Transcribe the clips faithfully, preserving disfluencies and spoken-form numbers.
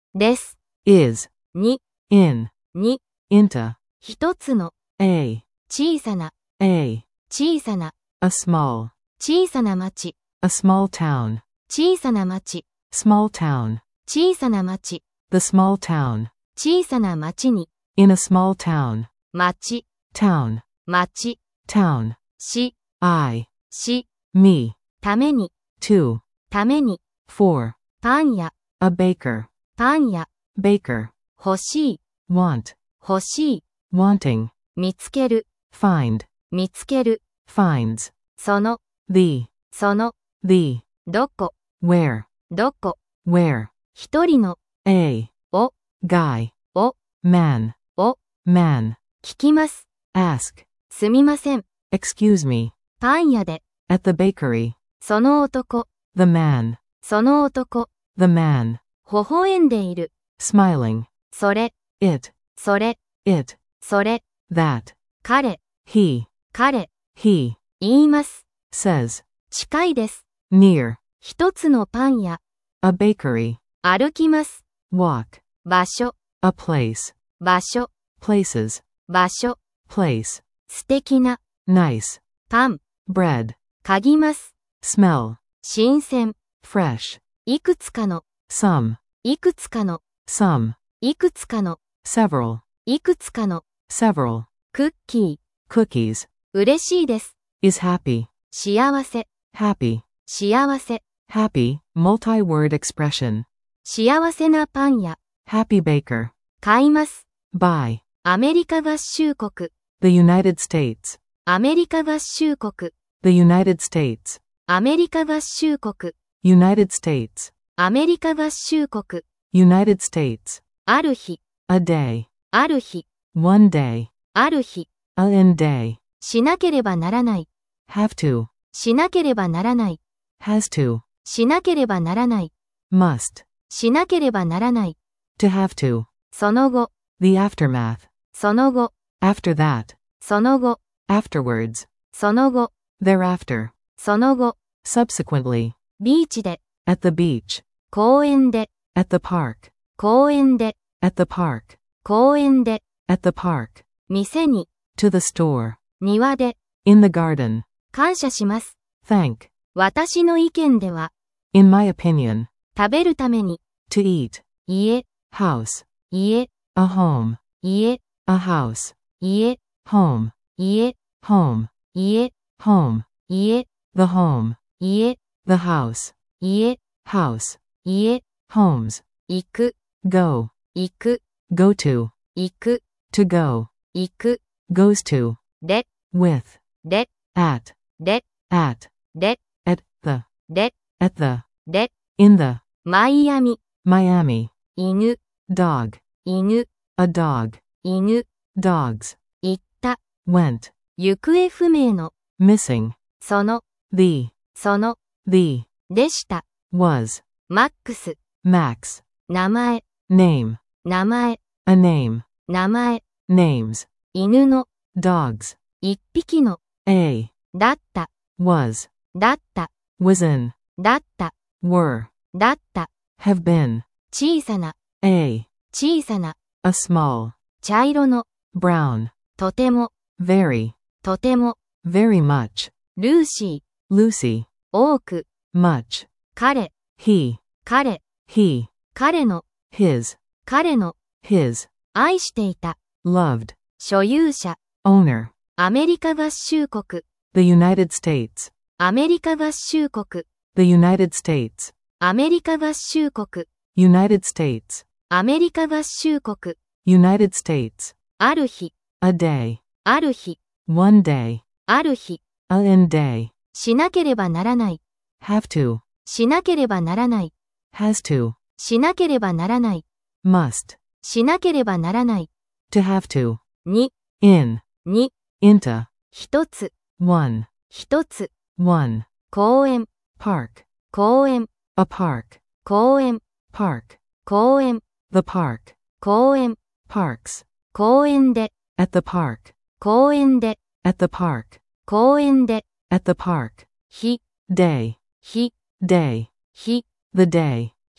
です。 is, に、 in, に、 into, 一つの、 a, 小さな、 a, 小さな、 a small, 小さな町、 a small town, 小さな町、 small town, 小さな町、 the small town, 小さな町に、 in a small town, 町、 town, 町、 town, し、 I, し、 me, ために、 to, ために、 for, パン屋、 a baker, パン屋、 baker, 欲しい、 want, 欲しい、 wanting, 見つける、 find, 見つける、 finds, その、 the, その、 the, どこ、 where, どこ、 where, 一人の、 a, を、 guy, を、 man, を、 man, 聞きます。 ask, すみません。 excuse me, パン屋で、 at the bakery, その男、 the man, その男、 the man, 微笑んでいる。 smiling, それ、 it, それ、 it, それ、 that, 彼、 he, 彼、 he, 言います。 says, 近いです。 near, 一つのパン屋、 a bakery, 歩きます。 walk, 場所、 a place, 場所、 places, 場所、 place, 素敵な、 nice, パン、 bread, 嗅ぎます。 smell, 新鮮、 fresh, いくつかの、 some, いくつかの、 some, いくつかの、 several, いくつかの、 several, クッキー、 cookies, 嬉しいです。 is happy, 幸せ、 happy, 幸せ、 happy, multi-word expression, 幸せなパン屋、 happy baker, 買います。 buy, アメリカ合衆国、 the United States, アメリカ合衆国、 the United States, アメリカ合衆国、 United States, アメリカ合衆国、 United States, ある日、 a day, ある日、 one day, ある日、 an day, しなければならない、 have to, しなければならない、 has to, しなければならない、 must, しなければならない、 to have to, その後、 the aftermath, その後、 after that, その後、 afterwards, その後、 thereafter, その後、 subsequently, ビーチで、 at the beach, 公園で、 at the park, 公園で、 at the park, 公園で、 at the park, 店に、 to the store, 庭で、 in the garden, 感謝します。 thank, 私の意見では、 in my opinion, 食べるために、 to eat, 家、 house, 家、 a home, 家、 a house, 家、 home, 家、 home, 家、 home, 家、 the home, 家、 the house, 家、 house, 家、 homes, 行く、 go, 行く、 go to, 行く、 to go, 行く、 goes to, で、 with, で、 at, で、 at, で、 at the, で、 at the, で、 in the, マイアミ、 Miami, 犬、 dog, 犬、 a dog, 犬、 dogs, 行った、 went, 行方不明の、 missing, その、 the, その、 the, でした、 was, マックス、 max, 名前、 name, 名前、 a name, 名前、 names, 犬の、 dogs, 一匹の、 a, だった、 was, だった、 was in, だった、 were, だった、 have been, 小さな、 a, 小さな、 a small, 茶色の、 brown, とても、 very, とても、 very much, ルーシー、 Lucy, 多く、 much, 彼、 he, 彼、 he, 彼の、 his, 彼の、 his, 愛していた、 loved, 所有者、 owner, アメリカ合衆国、 the United States, アメリカ合衆国、 the United States, アメリカ合衆国、 United States, アメリカ合衆国、 United States, ある日、 a day, ある日、 one day, ある日、 an day, しなければならない、 have to, しなければならない、 has to, しなければならない、 must, しなければならない、 to have to, に、 in, に、 into, 一つ、 one, 一つ、 one, 公園、 park, 公園、 a park, 公園、 park, 公園、 the park, 公園、 parks, 公園で、 at the park, 公園で、 at the park, 公園で、 at the park, 日、 day, 日、 day, 日、 the day, 日、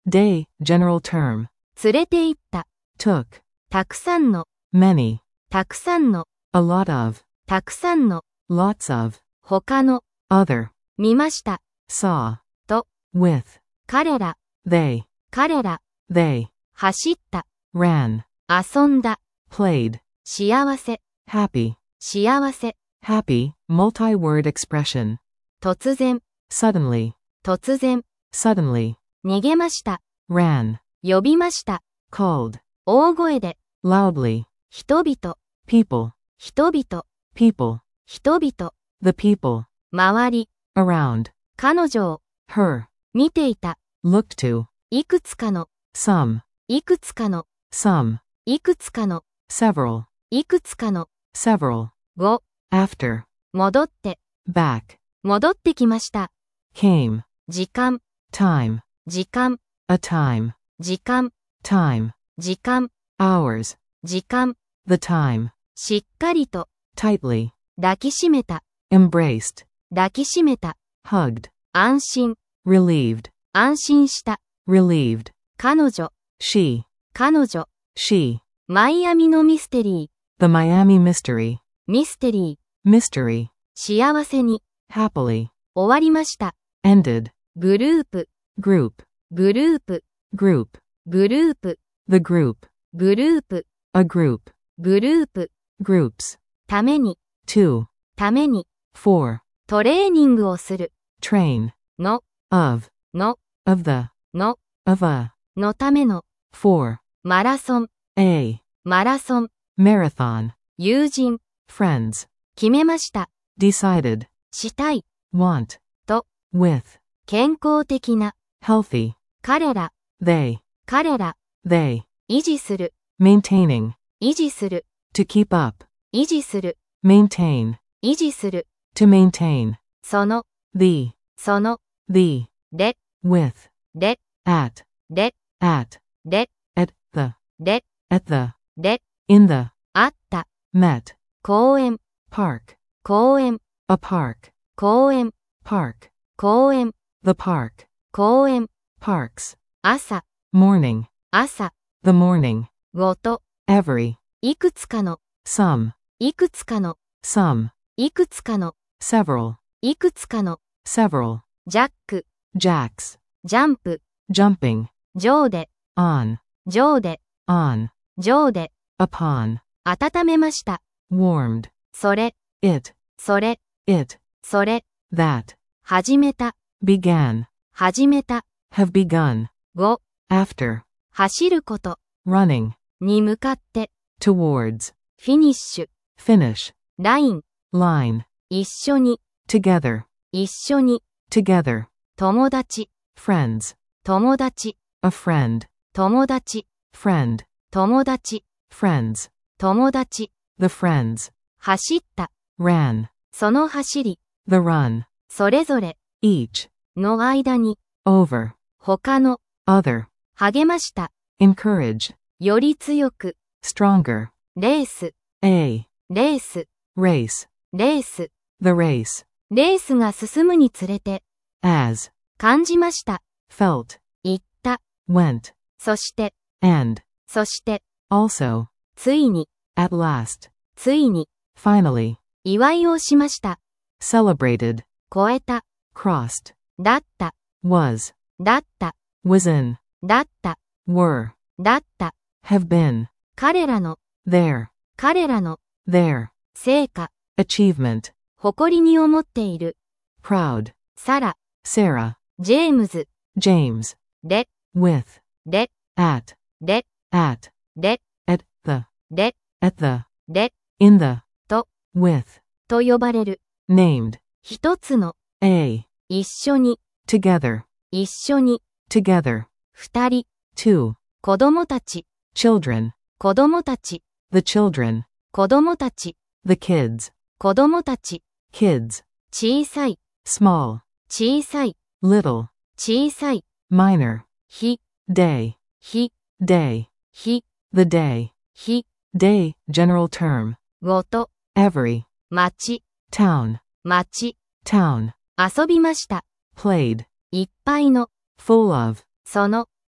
Day, general term. 連れて行った。 Took. たくさんの。 Many. たくさんの。 A lot of. たくさんの。 Lots of. 他の。 Other. 見ました。 Saw. と。 With. 彼ら。 They. 彼ら。 They. 走った。 Ran. 遊んだ。 Played. 幸せ。 Happy. 幸せ。 Happy, multi-word expression. 突然。 Suddenly. 突然。 Suddenly. 逃げました。 Ran. 呼びました。 Called. 大声で。 Loudly. 人々。 People. 人々。 People. 人々。 The people. 周り。 Around. 彼女を。 Her. 見ていた。 Looked to. いくつかの。 Some. いくつかの。 Some. いくつかの。 Several. いくつかの。 Several. 後。 After. 戻って。 Back. 戻ってきました。 Came. 時間。 Time. 時間。 A time. 時間。 Time. 時間。 Hours. 時間。 The time. しっかりと。 Tightly. 抱きしめた。 Embraced. 抱きしめた。 Hugged. 安心。 Relieved. 安心した。 Relieved. 彼女。 She. 彼女。 She. マイアミのミステリー。 The Miami mystery. ミステリー。 Mystery. 幸せに。 Happily. 終わりました。 Ended. グループ。 Group. グループ。 Group. グループ。 The group. グループ。 A group. グループ。 Groups. ために。 To. ために。 For. トレーニングをする。 Train. の。 Of. の。 Of the. の。 Of a. のための。 For. マラソン。 A. マラソン。 Marathon. 友人。 Friends. 決めました。 Decided. したい。 Want. と。 With. 健康的な。 Healthy. 彼ら。 They. 彼ら。 They. 維持する。 Maintaining. 維持する。 To keep up. 維持する。 Maintain. 維持する。 To maintain. その。 The. その。 The. で。 With. で。 At. で。 At. で。 At the. で。 At the. で。 In the. あった。 Met. 公園。 Park. 公園。 A park. 公園。 Park. 公園。 The park. 公園。 Parks. 朝。 Morning. 朝。 The morning. ごと。 Every. いくつかの。 Some. いくつかの。 Some. いくつかの。 Several. いくつかの。 Several. ジャック。 Jacks. ジャンプ。 Jumping. 上で。 On. 上で。 On. 上で。 Upon. 温めました。 Warmed. それ。 It. それ。 It. それ。 That. 始めた。 Began. 始めた。 Have begun. ご。 After. 走ること。 Running. に向かって。 Towards. フィニッシュ。 Finish. ライン。 Line. 一緒に。 Together. 一緒に。 Together. 友達。 Friends. 友達。 A friend. 友達。 Friend. 友達。 Friends. 友達。 The friends. 走った。 Ran. その走り。 The run. それぞれ。 Each. の間に。 Over. 他の。 Other. 励ました。 Encourage. より強く。 Stronger. レース。 A. レース。 Race. レース。 The race. レースが進むにつれて。 As. 感じました。 Felt. 言った。 Went. そして。 And. そして。 Also. ついに。 At last. ついに。 Finally. 祝いをしました。 Celebrated. 超えた。 Crossed. だった。 Was. だった。 Was in. だった。 Were. だった。 Have been. 彼らの。 There. 彼らの。 Their. 成果。 Achievement. 誇りに思っている。 Proud. サラ。 Sarah. ジェームズ。 James. で。 With. で。 At. で。 At. で。 At the. で。 At the. で。 In the. と。 With. と呼ばれる。 Named. 一つの。 A. 一緒に。 Together. 一緒に。 Together. 二人。 Two. 子供たち。 Children. 子供たち。 The children. 子供たち。 The kids. 子供たち。 Kids. 小さい。 Small. 小さい。 Little. 小さい。 Minor. 日。 Day. 日。 Day. 日。 The day. 日。 Day, general term. ごと。 Every. 町。 Town. 町。 Town. 遊びました。 Played. いっぱいの。 Full of. その。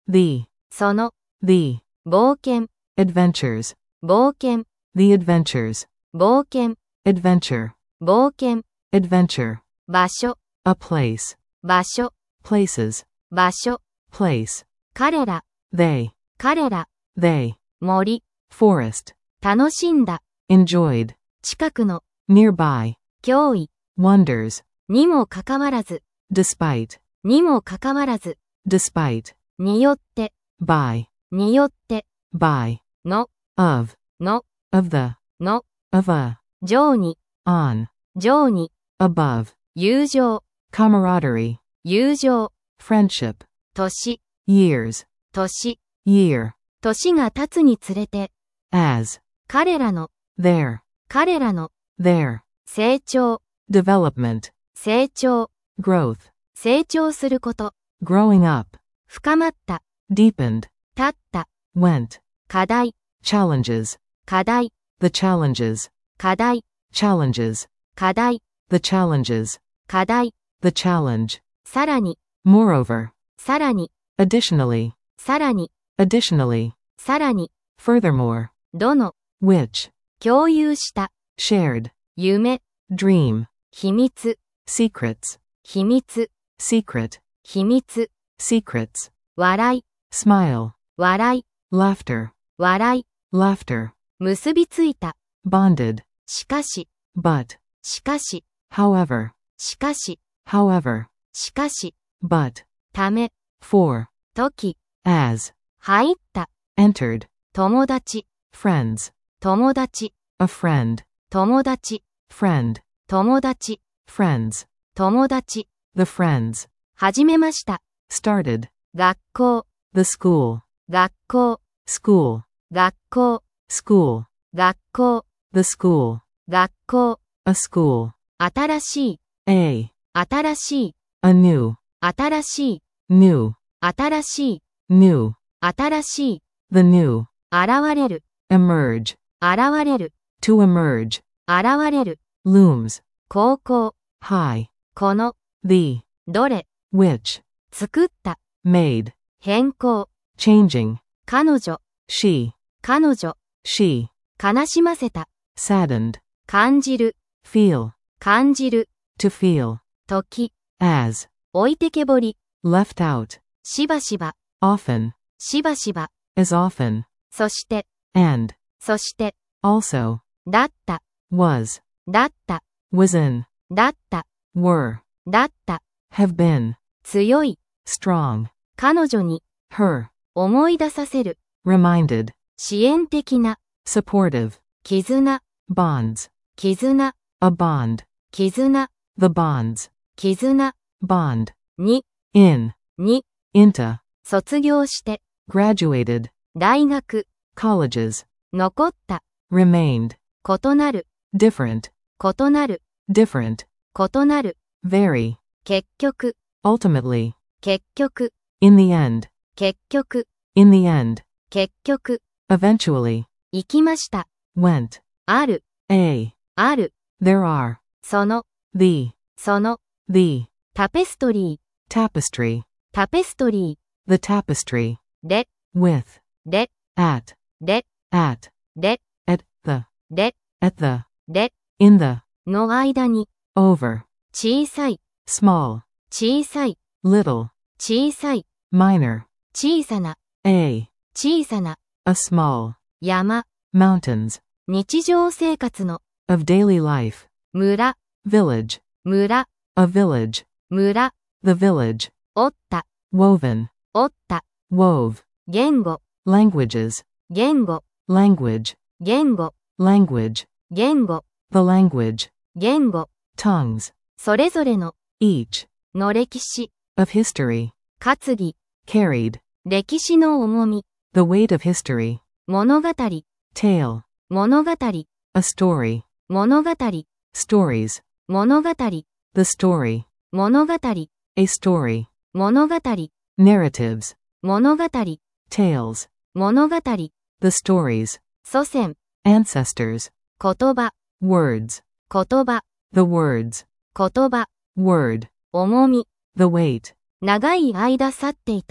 the, その、 the, 冒険、 adventures, 冒険、 the adventures, 冒険、 adventure, 冒険、 adventure, 場所、 a place, 場所、 places, 場所、 place, 彼ら、 they, 彼ら、 they, 森、 forest, 楽しんだ、 enjoyed, 近くの、 nearby, 脅威、 wonders, にもかかわらず、 despite, にもかかわらず、 despite, によって、 by, によって、 by, の、 of, の、 of the, の、 of a, 上に、 on, 上に、 above, 友情、 camaraderie, 友情、 friendship, 年、 years, 年、 year, 年が経つにつれて、 as, 彼らの、 their, 彼らの、 their, 成長、 development, 成長、 growth, 成長すること、 growing up, 深まった、 deepened, 立った、 went, 課題、 challenges, 課題、 the challenges, 課題、 challenges, 課題、 the challenges, 課題、 the challenge, さらに、 moreover, さらに、 additionally, さらに、 additionally, さらに、 furthermore, どの、 which, 共有した、 shared, 夢、 dream, 秘密、 secrets, 秘密、 secret, 秘密、 secrets, 笑い、 smile, 笑い、 laughter, 笑い、 laughter, 結びついた、 bonded, しかし、 but, しかし、 however, しかし、 however, しかし、 but, ため、 for, 時、 as, 入った、 entered, 友達、 friends, 友達、 a friend, 友達、 friend, 友達、 friends, 友達、 the friends, 始めました、 started, 学校、 the school, 学校、 school, 学校、 school, 学校、 the school, 学校、 a school, 新しい、 a, 新しい、 a new, 新しい、 new, 新しい、 new, 新しい、 the new, 現れる、 emerge, 現れる、 to emerge, 現れる、 looms, 高校、 high, この、 the, どれ、 which, 作った、 made, 変更、 changing, 彼女、 she, 彼女、 she, 悲しませた、 saddened, 感じる、 feel, 感じる、 to feel, 時、 as, 置いてけぼり、 left out, しばしば、 often, しばしば、 as often, そして、 and, そして、 also, だった、 was, だった、 was in, だった、 were, だった、 have been, 強い、 strong, 彼女に、 her, 思い出させる、 reminded, 支援的な、 supportive, 絆、 bonds, 絆、 a bond, 絆、 the bonds, 絆、 bond, に、 in, に、 into, 卒業して、 graduated, 大学、 colleges, 残った、 remained, 異なる、 different, 異なる、 different, 異なる、 vary, 結局、 ultimately, 結局、 in the end, 結局、 in the end, 結局、 eventually, 行きました、 went, ある、 a, ある、 there are, その、 the, その、 the, タペストリー、 tapestry, タペストリ the tapestry, ー、で、 with, で、 at, で、 at, で、 at the, で、 at the, で、 in the, の間に、 over, 小さい、 small, 小さい、 little, 小さい、 minor, 小さな、 a, 小さな、 a small, 山、 mountains, 日常生活の、 of daily life, 村、 village, 村、 a village, 村、 the village, 折った、 woven, 折った、 wove, 言語、 languages, 言語、 language, 言語、 language, 言語、 the language, 言語、 tongues, それぞれの、 each, の歴史、 of history, 担ぎ、 carried, 歴史の重み、 the weight of history, 物語、 tale, 物語、 a story, 物語、 stories, 物語、 the story, 物語、 a story, 物語、 narratives, 物語、 tales, 物語、 the stories, 祖先、 ancestors, 言葉、 words, 言葉、 the words, 言葉、 word, 重み、 the weight, 長い間去っていた、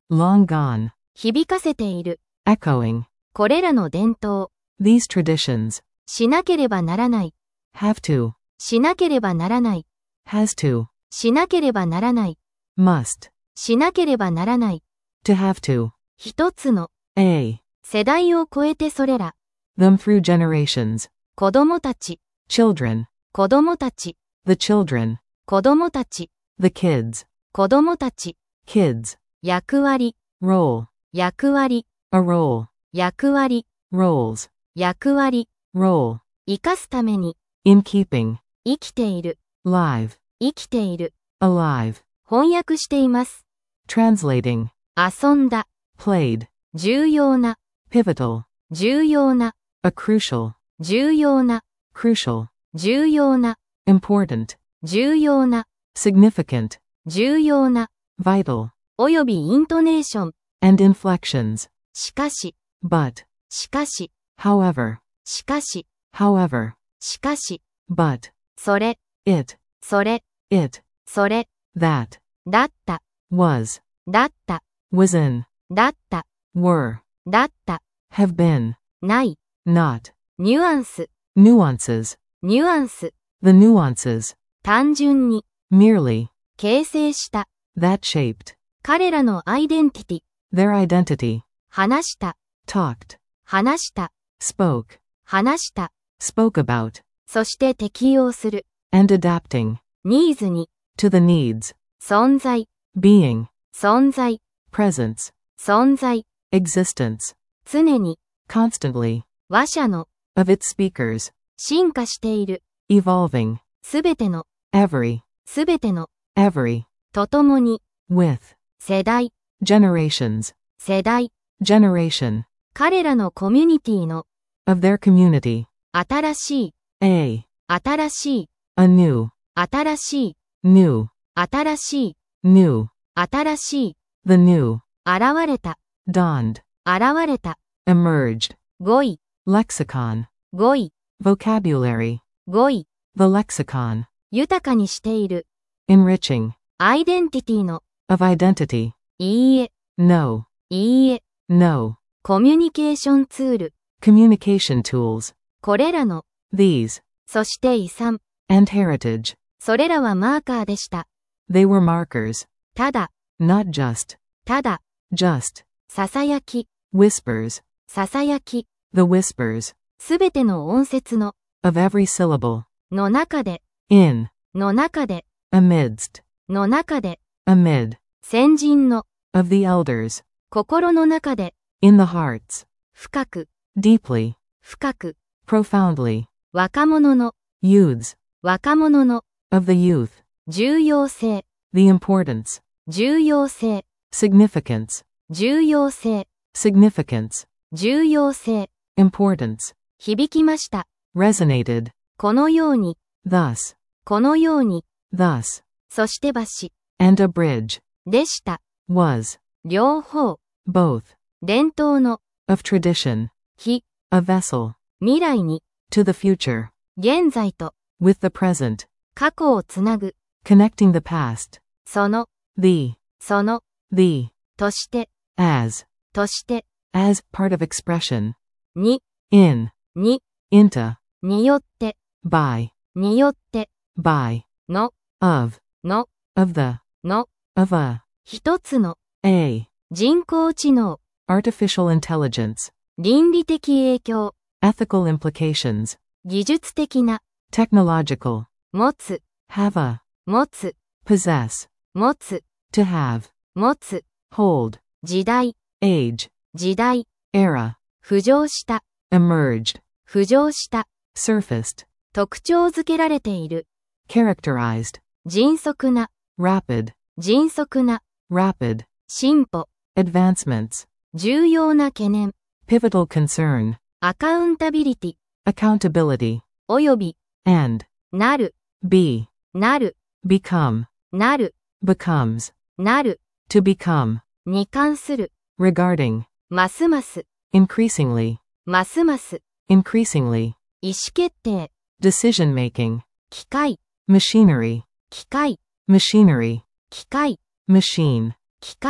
long gone, 響かせている。 echoing. これらの伝統。 These traditions. しなければならない。 Have to. しなければならない。 Has to. しなければならない。 Must. しなければならない。 To have to. 一つの。 A. 世代を超えてそれら。 Them through generations. 子供たち。 Children. 子供たち。 The children. 子供たち。 The kids. 子供たち。 Kids. 役割。 Role. 役割。 A role. 役割。 Roles. 役割。 Role. 生かすために。 In keeping. 生きている。 Live. 生きている。 Alive. 翻訳しています。 Translating. 遊んだ。 Played. 重要な。 Pivotal. 重要な。 A crucial. 重要な。 Crucial. 重要な。 Important. 重要な。 Significant. 重要な。 Vital. およびイントネーション。 And inflections. しかし。 But. しかし。 However. しかし。 However. しかし。 But. それ。 It. それ。 It. それ。 That. だった。 Was. だった。 Was in. だった。 Were. だった。 Have been. ない。 Not. ニュアンス。 Nuances. ニュアンス。 The nuances. 単純に。 Merely. 形成した。 That shaped. 彼らのアイデンティティ。 Their identity. 話した。 Talked. 話した。 Spoke. 話した。 Spoke about. そして適用する。 And adapting. ニーズに。 To the needs. 存在。 Being. 存在。 Presence. 存在。 Existence. 常に。 Constantly. 話者の。 Of its speakers. 進化している。 Evolving. すべての。 Every. すべての。 Every. とともに。 With. 世代。 Generations. 世代。 Generation. 彼らのコミュニティの。 Of their community. 新しい。 A. 新しい。 A new. 新しい。 New. 新しい。 New. 新しい。 The new. 現れた。 Dawned. 現れた。 Emerged. 語彙。 Lexicon. 語彙。 Vocabulary. 語彙。 The lexicon. 豊かにしている。 Enriching. アイデンティティの。 Of identity. いいえ。 No. いいえ。 No. コミュニケーションツール。 Communication tools. これらの。 These. そして遺産。 And heritage. それらはマーカーでした。 They were markers. ただ。 Not just. ただ。 Just. ささやき。 Whispers. ささやき。 The whispers. すべての音節の。 Of every syllable. の中で。 In. の中で。 Amidst. の中で。 Amid. 先人の。 Of the elders. 心の中で。 In the hearts. 深く。 Deeply. 深く。 Profoundly. 若者の。 Youths. 若者の。 Of the youth. 重要性。 The importance. 重要性。 Significance. 重要性。 Significance. 重要性。 Importance. 響きました。 Resonated. このように。 Thus. このように。 Thus. そして橋。 And a bridge. でした。 Was. 両方。 Both. 伝統の。 Of tradition. 日。 A vessel. 未来に。 To the future. 現在と。 With the present. 過去をつなぐ。 Connecting the past. その。 The. その。 The. として。 As. として。 As part of expression. に。 In. に。 Into. によって。 By. によって。 By. の。 Of. の。 Of the. の。 Of a. 一つの。 A. 人工知能。 Artificial intelligence. 倫理的影響。 Ethical implications. 技術的な。 Technological. 持つ。 Have a. 持つ。 Possess. 持つ。 To have. 持つ。 Hold. 時代。 Age. 時代。 Era. 浮上した。 Emerged. 浮上した。 Surfaced. 特徴づけられている。 Characterized. 迅速な。 Rapid. 迅速な。 Rapid. 進歩。 Advancements. 重要な懸念。 Pivotal concern. アカウンタビリティ。 Accountability. および。 And. なる。 Be. なる。 Become. なる。 Becomes. なる。 To become. に関する。 Regarding. ますます。 Increasingly. ますます。 Increasingly. 意思決定。 Decision making. 機械。 Machinery. 機械。 Machinery. 機械。 Machine. 機械。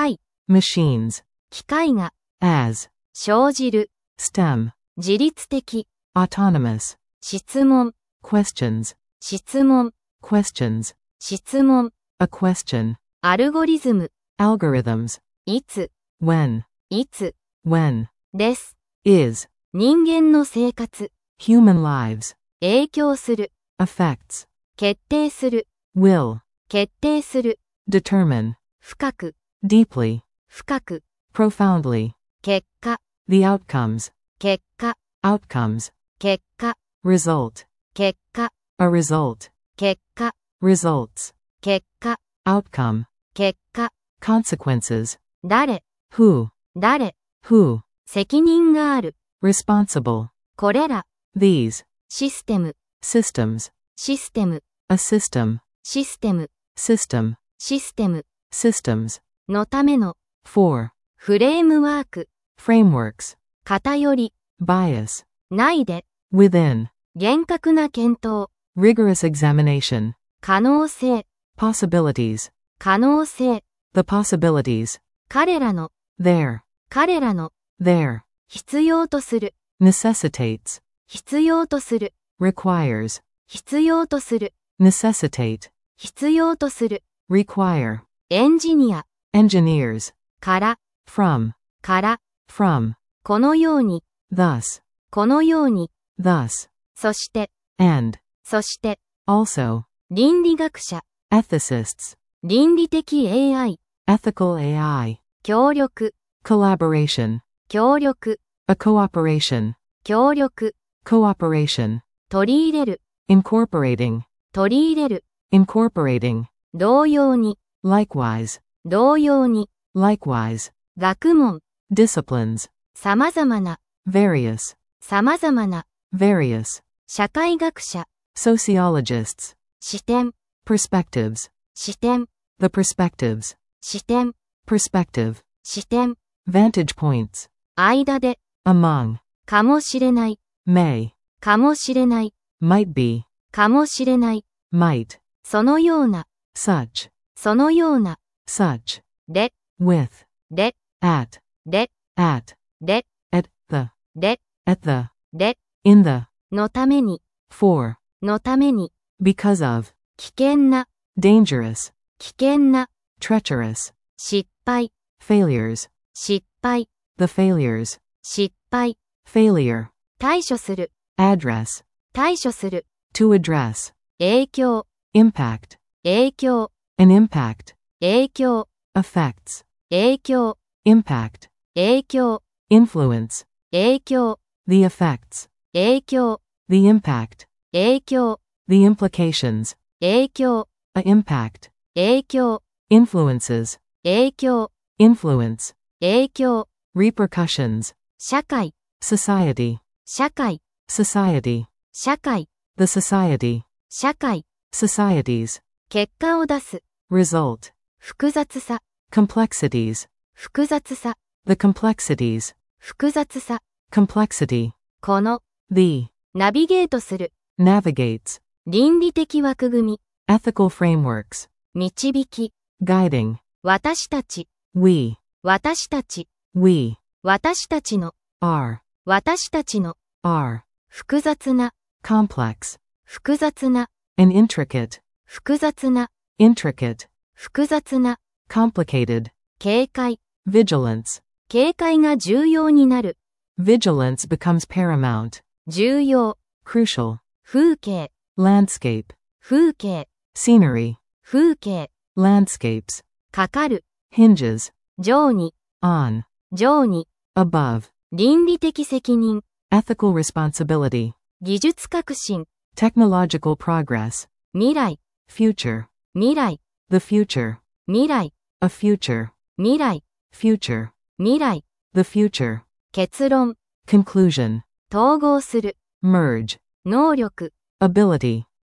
machines, 機械が as, 生じる stem, 自律的 autonomous, 質問 questions, 質問 questions, 質問 a question, アルゴリズム algorithms, いつ when, いつ when, です is, 人間の生活 human lives, 影響する affects, 決定する will, 決定する determine, 深く deeply, 深く profoundly, 結果 the outcomes, 結果 outcomes, 結果 result, 結果 a result, 結果 results, 結果 outcome, 結果 consequences, 誰 who, 誰 who, 責任がある responsible, これら these, システム systems, システム a system, システム system, システム systems, のための for, フレームワーク frameworks, 偏り bias, 内で within, 厳格な検討 rigorous examination, 可能性 possibilities, 可能性 the possibilities, 彼らの there, 彼らの there, 必要とする necessitates, 必要とする requires, 必要とする necessitate, 必要とする require, エンジニア engineers, から from, から from, このように thus, このように thus, そして and, そして also, 倫理学者 ethicists, 倫理的 エーアイ ethical A I, 協力 collaboration, 協力 a cooperation, 協力 cooperation, 取り入れる incorporating, 取り入れる incorporating, 同様に likewise, 同様に likewise, 学問 disciplines, 様々な various, 様々な various, 社会学者 sociologists, 視点 perspectives, 視点 the perspectives, 視点 perspective, 視点 vantage points, 間で among, かもしれない may, かもしれない might be, かもしれない might, そのような such, そのような such, で with, で at, で at, で at the, で at the, で in the, のために for, のために because of, 危険な dangerous, 危険な treacherous, 失敗 failures, 失敗 the failures, 失敗 failure, 対処する address, 対処する to address, 影響 impact, 影響 an impact, 影響 effects, 影響 impact, 影響 influence, 影響 the effects, 影響 the impact, 影響 the implications, 影響 a impact, 影響 influences, 影響 influence, 影響 repercussions, 社会 society, 社会 society, 社会 the society, 社会 societies, 結果を出す result, 複雑さ complexities, 複雑さ the complexities, 複雑さ complexity, この the, ナビゲートする navigates, 倫理的枠組み ethical frameworks, 導き guiding, 私たち we, 私たち we, 私たちの are, 私たちの are, 複雑な complex, 複雑な and intricate, 複雑な intricate, 複雑な complicated, 警戒 vigilance, 警戒が重要になる vigilance becomes paramount, 重要 crucial, 風景 landscape, 風景 scenery, 風景 landscapes, かかる hinges, 上に on, 上に above, 倫理的責任 ethical responsibility, 技術革新 technological progress, 未来 future, 未来 the future, 未来 a future, 未来 future, 未来 the future, 結論 conclusion, 統合する merge, 能力 ability,